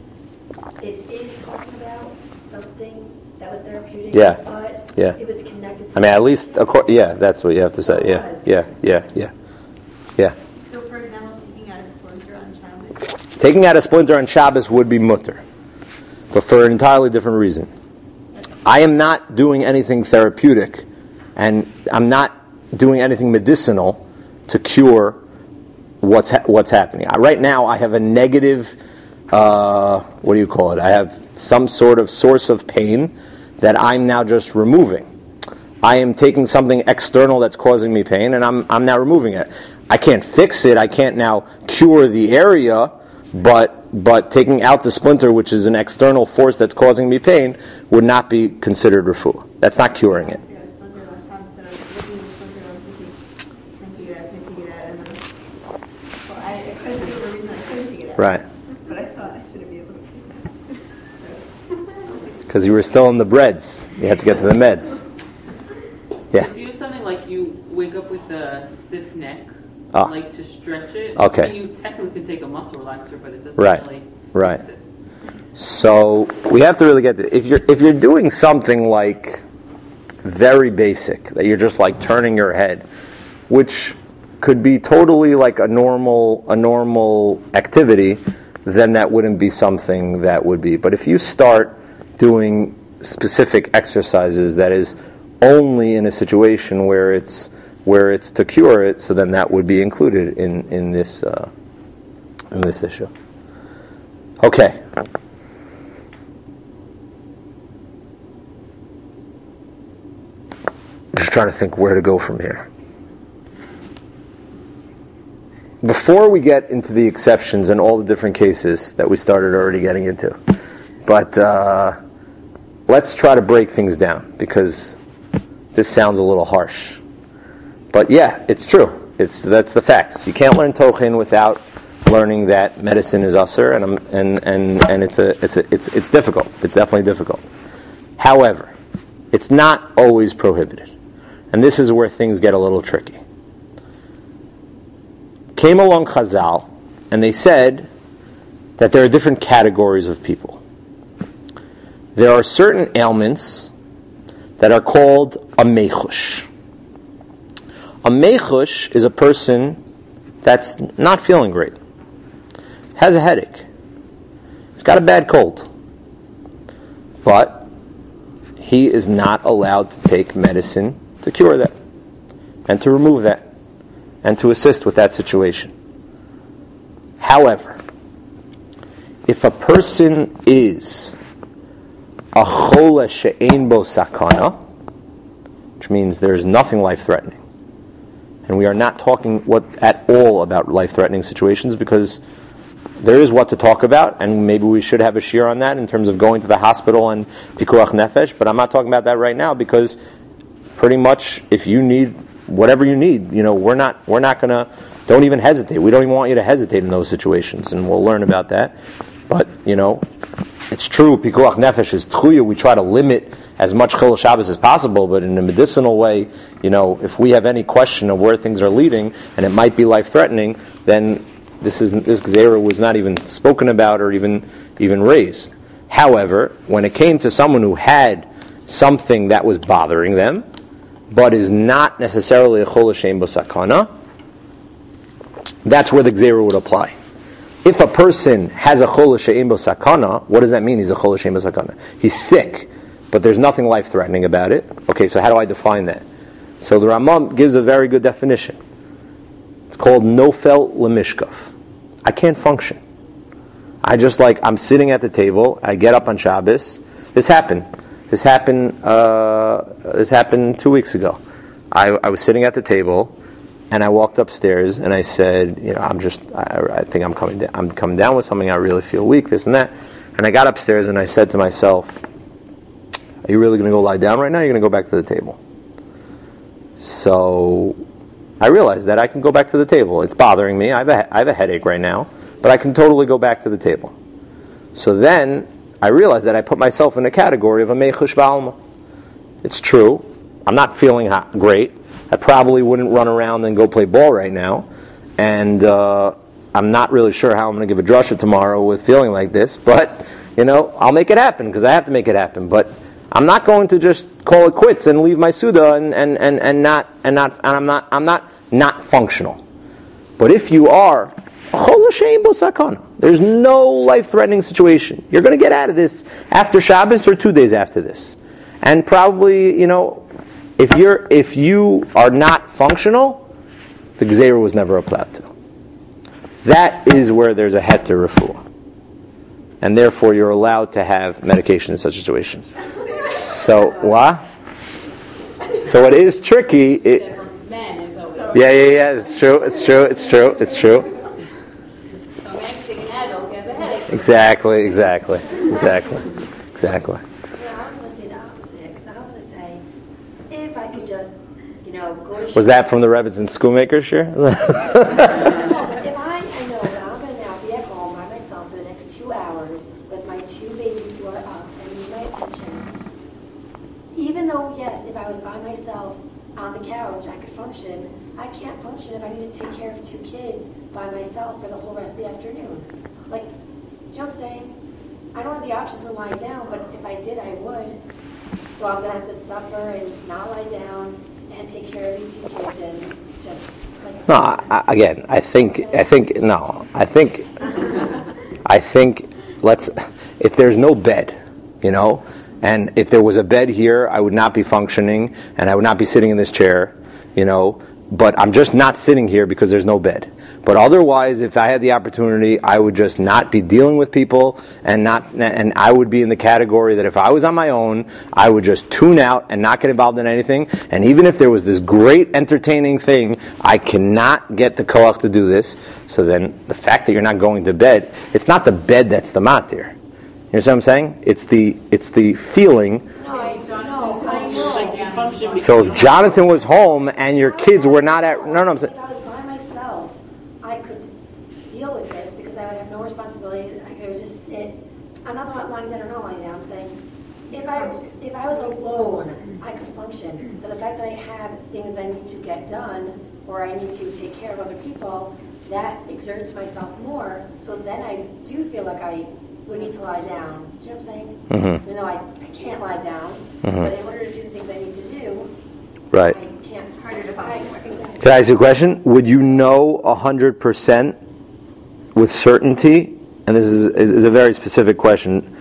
it is talking about something that was therapeutic, Yeah. but Yeah. it was connected to... I mean, at least, yeah, that's what you have to say. Yeah, yeah, yeah, yeah, yeah. So, for example, taking out a splinter on Shabbos? Taking out a splinter on Shabbos would be mutter, but for an entirely different reason. I am not doing anything therapeutic, and I'm not doing anything medicinal to cure what's ha- what's happening. I, right now, I have a negative, uh, what do you call it? I have some sort of source of pain that I'm now just removing. I am taking something external that's causing me pain, and I'm I'm now removing it. I can't fix it. I can't now cure the area, but but taking out the splinter, which is an external force that's causing me pain, would not be considered refuah. That's not curing it. Right. But I thought I shouldn't be able to. Because you were still in the breads. You had to get to the meds. Yeah. If you have something like you wake up with a stiff neck, Ah. like to stretch it, Okay. then you technically can take a muscle relaxer, but it doesn't Right. really Right. fix it. So we have to really get to if you're if you're doing something like very basic, that you're just like turning your head, which could be totally like a normal a normal activity, then that wouldn't be something that would be. But if you start doing specific exercises that is only in a situation where it's where it's to cure it, so then that would be included in in this uh, in this issue. Okay. Just trying to think where to go from here. Before we get into the exceptions and all the different cases that we started already getting into, but uh, let's try to break things down, because this sounds a little harsh. But yeah, it's true. It's that's the facts. You can't learn Tochin without learning that medicine is usher, and and and and it's a it's a it's it's difficult. It's definitely difficult. However, it's not always prohibited, and this is where things get a little tricky. Came along Chazal, and they said that there are different categories of people. There are certain ailments that are called a mechush. A mechush is a person that's not feeling great, has a headache, he's got a bad cold, but he is not allowed to take medicine to cure that and to remove that and to assist with that situation. However, if a person is a chola she'ein bo sakana, which means there's nothing life-threatening, and we are not talking what at all about life-threatening situations, because there is what to talk about, and maybe we should have a shir on that in terms of going to the hospital and pikuach nefesh, but I'm not talking about that right now, because pretty much if you need whatever you need, you know, we're not we're not gonna don't even hesitate. We don't even want you to hesitate in those situations, and we'll learn about that. But you know, it's true. Pikuach nefesh is tchuya. We try to limit as much chil Shabbos as possible, but in a medicinal way, you know, if we have any question of where things are leading and it might be life threatening, then this is this gzeira was not even spoken about or even even raised. However, when it came to someone who had something that was bothering them, but is not necessarily a chol she'ein bo sakana, that's where the gzeira would apply. If a person has a chol she'ein bo sakana, what does that mean? He's a chol she'ein bo sakana. He's sick, but there's nothing life-threatening about it. Okay, so how do I define that? So the Rambam gives a very good definition. It's called nofel lemishkaf. I can't function. I just like, I'm sitting at the table, I get up on Shabbos. This happened. This happened. Uh, this happened two weeks ago. I, I was sitting at the table, and I walked upstairs, and I said, "You know, I'm just. I, I think I'm coming. Down, I'm coming down with something. I really feel weak. This and that." And I got upstairs, and I said to myself, "Are you really going to go lie down right now? Or are you going to go back to the table?" So I realized that I can go back to the table. It's bothering me. I have a, I have a headache right now, but I can totally go back to the table. So then I realized that I put myself in a category of a mechush ba'alma. It's true. I'm not feeling hot, great. I probably wouldn't run around and go play ball right now. And uh, I'm not really sure how I'm going to give a drasha tomorrow with feeling like this. But, you know, I'll make it happen because I have to make it happen. But I'm not going to just call it quits and leave my Suda and, and, and, and not and not and I'm not I'm not not functional. But if you are there's no life-threatening situation. You're going to get out of this after Shabbos or two days after this. And probably, you know, if you're if you are not functional, the gzeira was never applied to. That is where there's a heter refuah. And therefore you're allowed to have medication in such a situation. So, what? So it is tricky. It, yeah, yeah, yeah, it's true, it's true, it's true, it's true. Exactly, exactly, exactly, exactly. Yeah, I was going to say the opposite, because I was going to say, if I could just, you know, go to... Was that from the Rebbe's and Schoolmaker shir? No, but if I, I know that I'm going to now be at home by myself for the next two hours with my two babies who are up and need my attention, even though, yes, if I was by myself on the couch, I could function, I can't function if I need to take care of two kids by myself for the whole rest of the afternoon. Like, do you know what I'm saying? I don't have the option to lie down, but if I did, I would. So I'm going to have to suffer and not lie down and take care of these two kids and just Like, No, I, I- again, I think, I think, no, I think, I think, let's, if there's no bed, you know, and if there was a bed here, I would not be functioning, and I would not be sitting in this chair, you know, but I'm just not sitting here because there's no bed. But otherwise, if I had the opportunity, I would just not be dealing with people, and not, and I would be in the category that if I was on my own, I would just tune out and not get involved in anything. And even if there was this great entertaining thing, I cannot get the koach to do this. So then, the fact that you're not going to bed, it's not the bed that's the matir. You know what I'm saying? It's the it's the feeling. no, I, no, I know. So if Jonathan was home and your kids were not at, no, no, I'm saying. If I was by myself, I could deal with this because I would have no responsibility. I could just sit. I'm not talking about lying down or not lying down. I'm saying if I if I was alone, I could function. But the fact that I have things I need to get done or I need to take care of other people, that exerts myself more. So then I do feel like I would need to lie down. Do you know what I'm saying? Mm-hmm. Even though I, I can't lie down, Mhm. but in order to do the things I need to do, Right. I can't. It's harder to function. Can I ask you a question? Would you know one hundred percent with certainty, and this is, is, is a very specific question,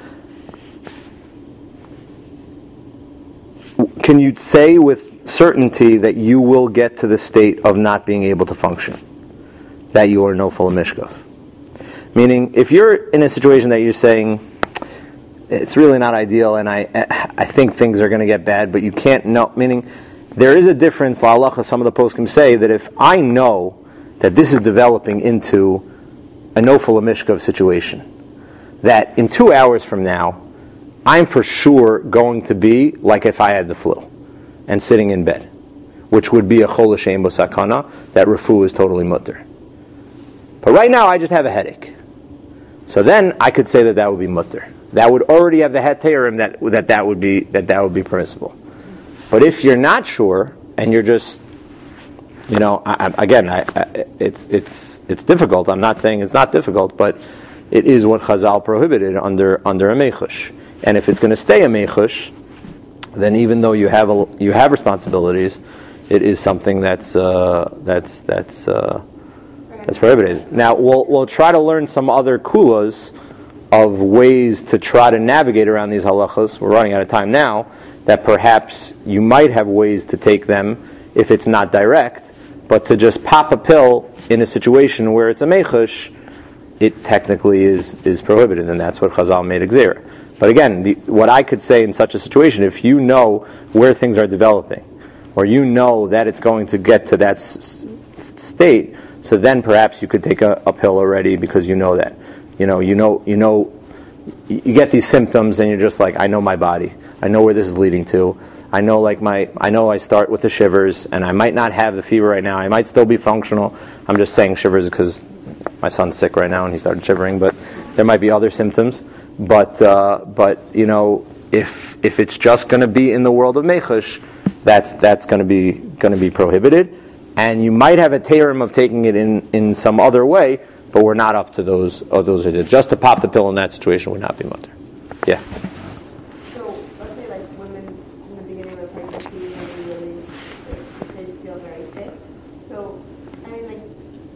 can you say with certainty that you will get to the state of not being able to function? That you are no full of mishkaf? Meaning, if you're in a situation that you're saying, it's really not ideal, and I I think things are going to get bad, but you can't know, meaning, there is a difference, la halacha, some of the poskim say, that if I know that this is developing into a nofel mishkav situation, that in two hours from now, I'm for sure going to be like if I had the flu, and sitting in bed, which would be a chol l'shem bo sakana, that refu is totally mutter. But right now, I just have a headache. So then, I could say that that would be mutter. That would already have the heterim that that that would be that that would be permissible. But if you're not sure and you're just, you know, I, I, again, I, I, it's it's it's difficult. I'm not saying it's not difficult, but it is what Chazal prohibited under under a mechush. And if it's going to stay a mechush, then even though you have a, you have responsibilities, it is something that's uh, that's that's uh, that's prohibited. Now we'll we'll try to learn some other kulas of ways to try to navigate around these halachas. We're running out of time now. That perhaps you might have ways to take them if it's not direct, but to just pop a pill in a situation where it's a mechush, it technically is is prohibited, and that's what Chazal made exer. But again, the, what I could say in such a situation, if you know where things are developing, or you know that it's going to get to that s- s- state, so then perhaps you could take a, a pill already because you know that. You know, you know, you know, you get these symptoms and you're just like, I know my body. I know where this is leading to. I know like my, I know I start with the shivers and I might not have the fever right now. I might still be functional. I'm just saying shivers because my son's sick right now and he started shivering, but there might be other symptoms. But, uh, but you know, if if it's just going to be in the world of mechush, that's that's going to be going to be prohibited. And you might have a terim of taking it in, in some other way, but we're not up to those. Oh, those are just to pop the pill in that situation would not be mutter. Yeah. So let's say like women in the beginning of the pregnancy, maybe really like, they just feel very sick. So I mean, like,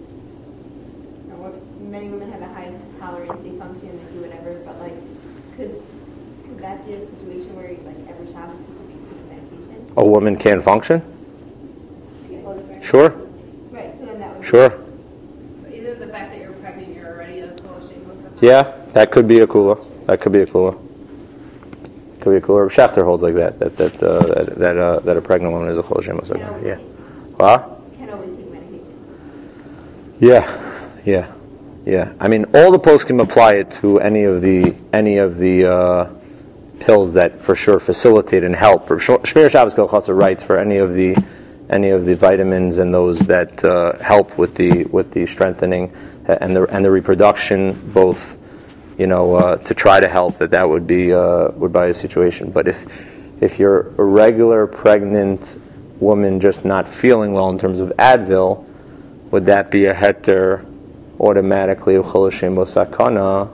you know, what, many women have a high tolerance, they function, they do whatever. But like, could could that be a situation where like every Shabbos people be taking medication? A woman can't function? People experience- Sure. Right. So then that would. Sure. Either the fact that you're pregnant, you're already a Koshim or something. Yeah, that could be a kula. That could be a kula. Could be a kula. Schachter holds like that. That that uh, that that, uh, that a pregnant woman is a chol shemus. Yeah. What? Can't always take medication. Yeah, yeah, yeah. I mean, all the posts can apply it to any of the any of the uh, pills that for sure facilitate and help. Shmir Shabbos Kol Chasser writes for any of the any of the vitamins and those that uh, help with the with the strengthening and the and the reproduction, both, you know, uh, to try to help. That that would be uh, would be a situation. But if if you're a regular pregnant woman just not feeling well in terms of Advil, would that be a heter automatically of chol l'shem bo sakana?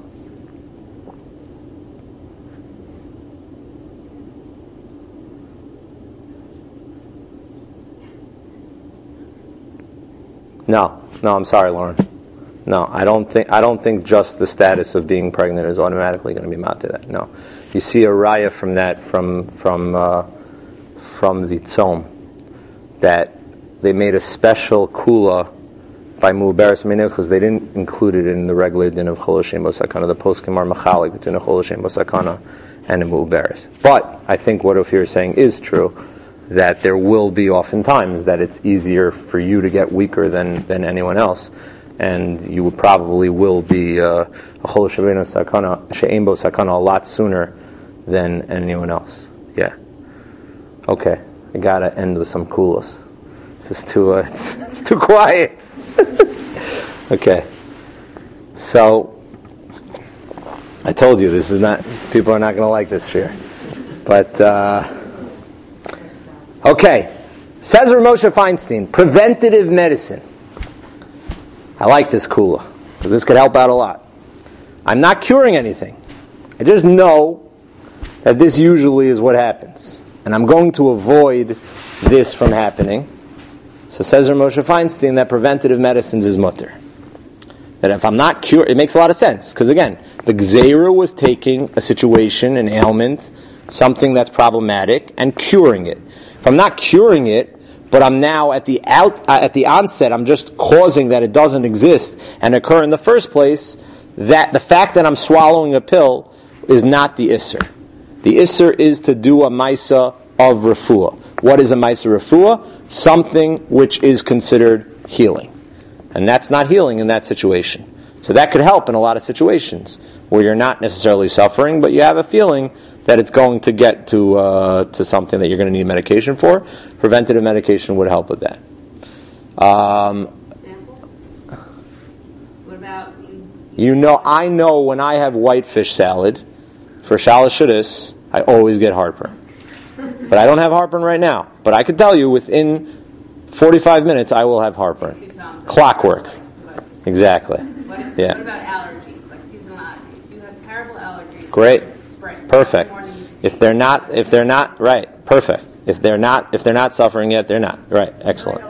No, no, I'm sorry, Lauren. No, I don't think I don't think just the status of being pregnant is automatically going to be mat to that. No, you see a raya from that from from uh, from the tzom that they made a special kula by mu'beres minah because they didn't include it in the regular din of chol hashem b'sakana. The poskim are machalik between a chol hashem b'sakana and a mu'beres. But I think what Ophir is saying is true, that there will be oftentimes that it's easier for you to get weaker than, than anyone else, and you would probably will be uh, a chol she'ein sakana she'ein bo sakana a lot sooner than anyone else. Yeah. Okay, I gotta end with some kulos. This is too uh, it's, it's too quiet. Okay, so I told you this is not. People are not going to like this here, but uh, okay. Says Rav Moshe Feinstein, preventative medicine. I like this kula because this could help out a lot. I'm not curing anything. I just know that this usually is what happens, and I'm going to avoid this from happening. So says Rav Moshe Feinstein that preventative medicines is mutter. That if I'm not cured, it makes a lot of sense. Because again, the Gzeira was taking a situation, an ailment, something that's problematic, and curing it. If I'm not curing it, but I'm now at the out uh, at the onset, I'm just causing that it doesn't exist and occur in the first place, that the fact that I'm swallowing a pill is not the Isser. The Isser is to do a Maisa of Refuah. What is a Maisa Refuah? Something which is considered healing. And that's not healing in that situation. So that could help in a lot of situations where you're not necessarily suffering, but you have a feeling that it's going to get to uh, to something that you're going to need medication for. Preventative medication would help with that. Um, Examples? What about you? you know, I know when I have whitefish salad for Shalosh Shudas, I always get heartburn. But I don't have heartburn right now. But I could tell you within forty-five minutes I will have heartburn. Clockwork. Exactly. What, if, Yeah. what about allergies, like seasonal allergies? You have terrible allergies. Great. Like spring. Perfect. More than you- If they're not, if they're not, right, perfect. If they're not, if they're not suffering yet, they're not. Right, excellent.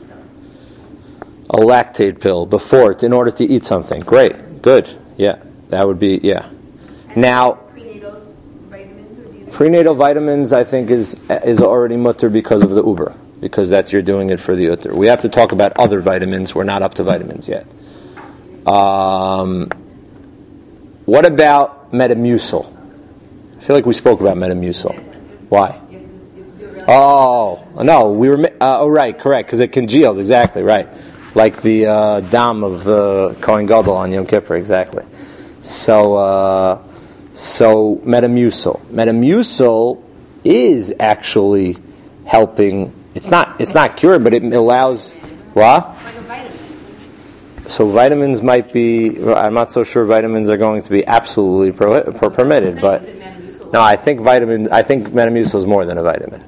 A lactate pill before it, in order to eat something. Great, good. Yeah, that would be, yeah. Now, Prenatal vitamins or do you prenatal vitamins, I think, is is already mutter because of the Uber, because that's you're doing it for the utter. We have to talk about other vitamins. We're not up to vitamins yet. Um, what about Metamucil? I feel like we spoke about Metamucil. Why? You have to, you have to do it really Oh no, we were. Uh, oh right, correct, because it congeals. Exactly right, like the uh, dam of the Kohen Gadol on Yom Kippur. Exactly. So, uh, so Metamucil. Metamucil is actually helping. It's not. It's not cured, but it allows. What? like a vitamin. So vitamins might be. I'm not so sure vitamins are going to be absolutely pro- pro- permitted, but Is it Metamucil? no, I think vitamin. I think Metamucil is more than a vitamin.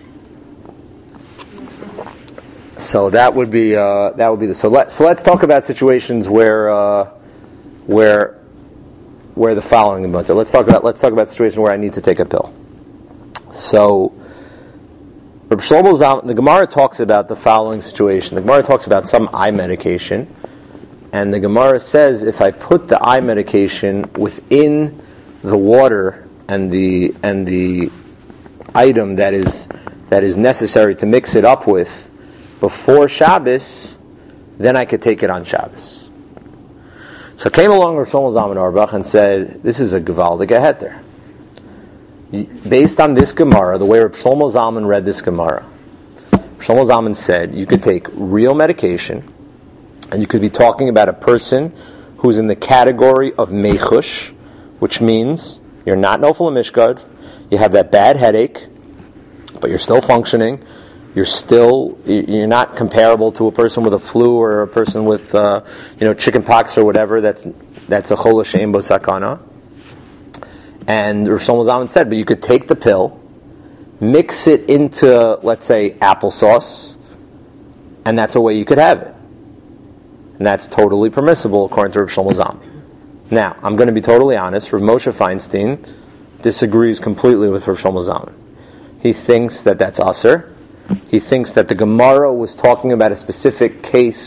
So that would be uh, that would be the. So let so let's talk about situations where uh, where where the following about. Let's talk about let's talk about situations where I need to take a pill. So. Reb Shlomo Zalman, the Gemara talks about the following situation. The Gemara talks about some eye medication, and the Gemara says if I put the eye medication within the water and the and the item that is that is necessary to mix it up with before Shabbos, then I could take it on Shabbos. So came along Reb Shlomo Zalman Auerbach and said, "This is a gewaldige heter." Based on this Gemara, the way Reb Shlomo Zalman read this Gemara, Reb Shlomo Zalman said you could take real medication, and you could be talking about a person who's in the category of mechush, which means you're not nofel mishgad, you have that bad headache, but you're still functioning, you're still you're not comparable to a person with a flu or a person with uh, you know chicken pox or whatever. That's that's a chol she'ein bo sakana. And Rav Shlomo Zalman said, but you could take the pill, mix it into, let's say, applesauce, and that's a way you could have it. And that's totally permissible according to Rav Shlomo Zalman. Now, I'm going to be totally honest, Rav Moshe Feinstein disagrees completely with Rav Shlomo Zalman. He thinks that that's aser. He thinks that the Gemara was talking about a specific case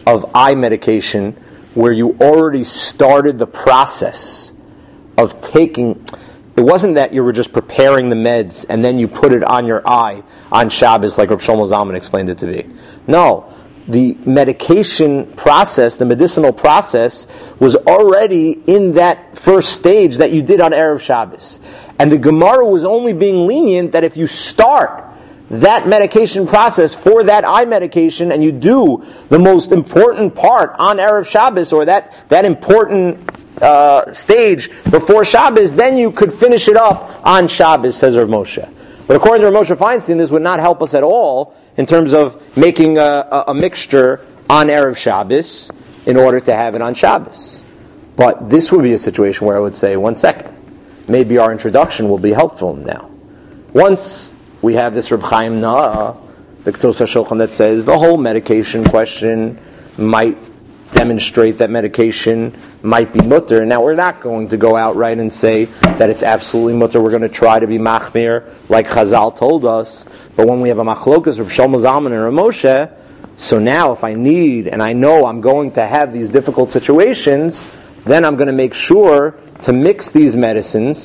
of eye medication where you already started the process of taking. It wasn't that you were just preparing the meds and then you put it on your eye on Shabbos like Rav Shlomo Zalman explained it to be. No, the medication process, the medicinal process, was already in that first stage that you did on Erev Shabbos. And the Gemara was only being lenient that if you start that medication process for that eye medication and you do the most important part on Erev Shabbos, or that, that important uh, stage before Shabbos, then you could finish it up on Shabbos, says Rav Moshe. But according to Rav Moshe Feinstein, this would not help us at all in terms of making a, a, a mixture on Erev Shabbos in order to have it on Shabbos. But this would be a situation where I would say, one second, maybe our introduction will be helpful now. Once we have this Reb Chaim Na'ah, the Ketos HaShulchan, that says the whole medication question might demonstrate that medication might be mutter. Now, we're not going to go outright and say that it's absolutely mutter. We're going to try to be machmir, like Chazal told us. But when we have a machlokas, Reb Shlomo Zalman and Rav Moshe, so now if I need, and I know I'm going to have these difficult situations, then I'm going to make sure to mix these medicines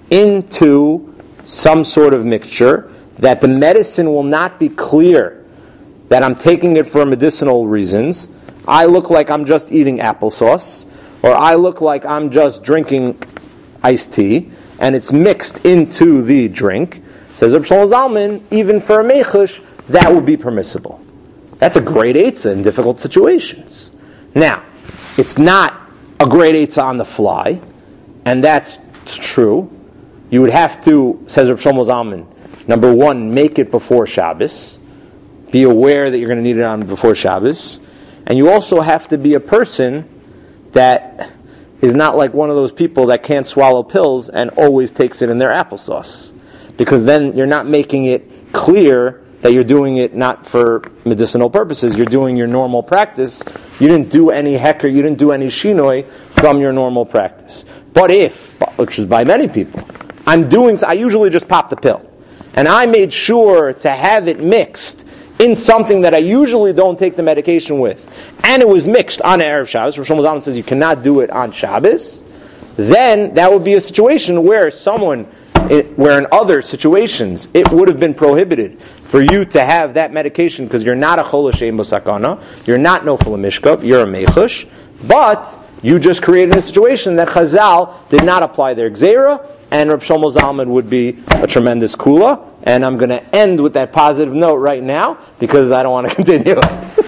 into some sort of mixture that the medicine will not be clear that I'm taking it for medicinal reasons. I look like I'm just eating applesauce, or I look like I'm just drinking iced tea, and it's mixed into the drink. Says Reb Shlomo Zalman, even for a mechush, that would be permissible. That's a great eitzah in difficult situations. Now, it's not a great eitzah on the fly, and that's true. You would have to, says Reb Shlomo Zalman, number one, make it before Shabbos. Be aware that you're going to need it on before Shabbos. And you also have to be a person that is not like one of those people that can't swallow pills and always takes it in their applesauce. Because then you're not making it clear that you're doing it not for medicinal purposes. You're doing your normal practice. You didn't do any hecker, you didn't do any shinoi from your normal practice. But if, which is by many people, I'm doing, I usually just pop the pill. And I made sure to have it mixed in something that I usually don't take the medication with, and it was mixed on Erev Shabbos, Rosh Hashanah says you cannot do it on Shabbos, then that would be a situation where someone, where in other situations it would have been prohibited for you to have that medication because you're not a chol l'shem b'sakana, you're not nofel mishkav, you're a mechush, but you just created a situation that Chazal did not apply their gzeira, and Reb Shlomo Zalman would be a tremendous kula. And I'm going to end with that positive note right now because I don't want to continue.